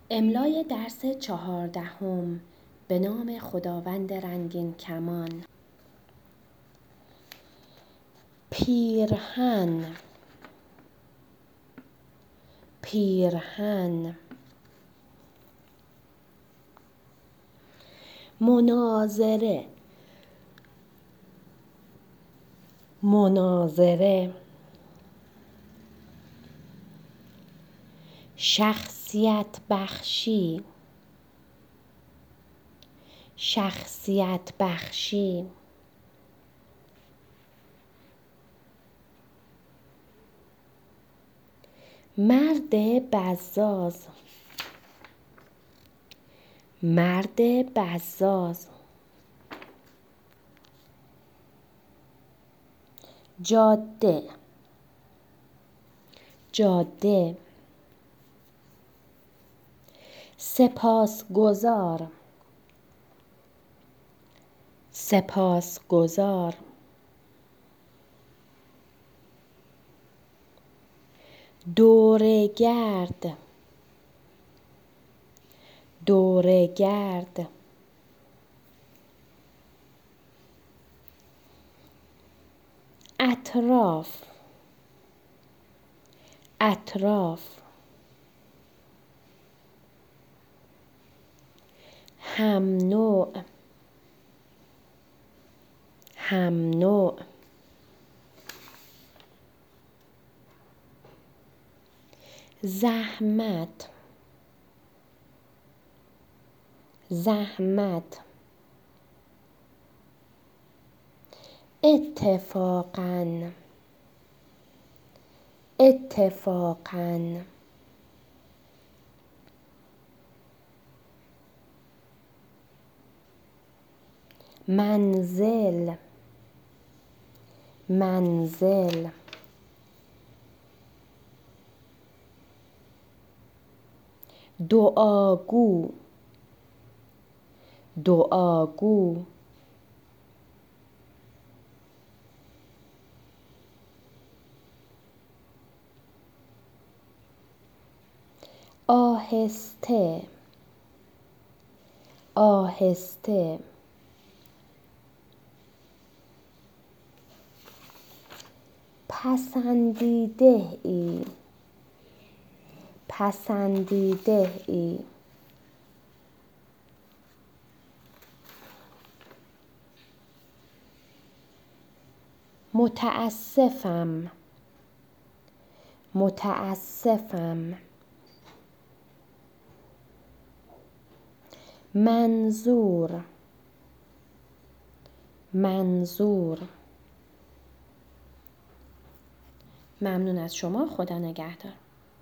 املای درس 14 به نام خداوند رنگین کمان. پیرهن، پیرهن. مناظره، مناظره. شخصیت بخشی، شخصیت بخشی. مرد بزاز، مرد بزاز. جاده، جاده. سپاسگزار، سپاسگزار. دوره‌گرد، دوره‌گرد. اطراف، اطراف. هم نوع، هم نوع. زحمت، زحمت. اتفاقاً، اتفاقاً. منزل، منزل. دعاگو، دعاگو. آهسته، آهسته. پسندیده ای، پسندیده ای. متاسفم، متاسفم. منظور، منظور. ممنون از شما. خدا نگهدار.